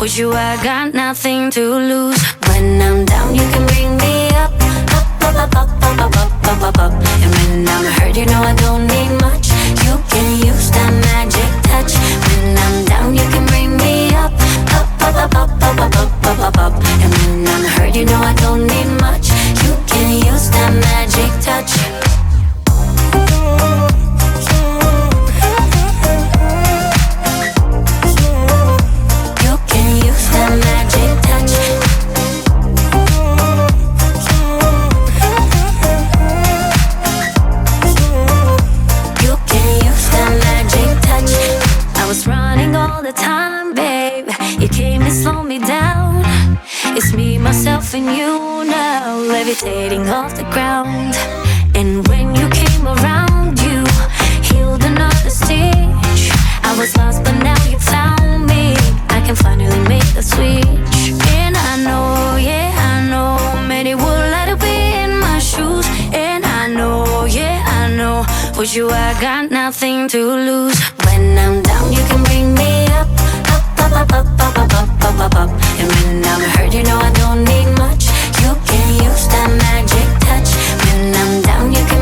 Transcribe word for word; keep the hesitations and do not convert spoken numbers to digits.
With you I got nothing to lose. When I'm down you can bring me up, up, up, up, up, up, up, up, up, up. And when I'm hurt you know I don't need much. You can use that magic touch. When I'm down you can bring me up, up, up, up, up, up, up, up, up, up, up. And when I'm hurt you know I don't need much. You can use that magic touch. All the time, babe, you came to slow me down. It's me, myself, and you now, levitating off the ground. And when you came around, you healed another stitch. I was lost, but now you found me. I can finally make the switch. And I know, yeah, I know, many would like to be in my shoes. And I know, yeah, I know, with you I got nothing to lose. When I'm down, you can bring me up, up, up, up, up, up, up, up, up, up. And when I'm hurt, you know I don't need much. You can use that magic touch. When I'm down, you can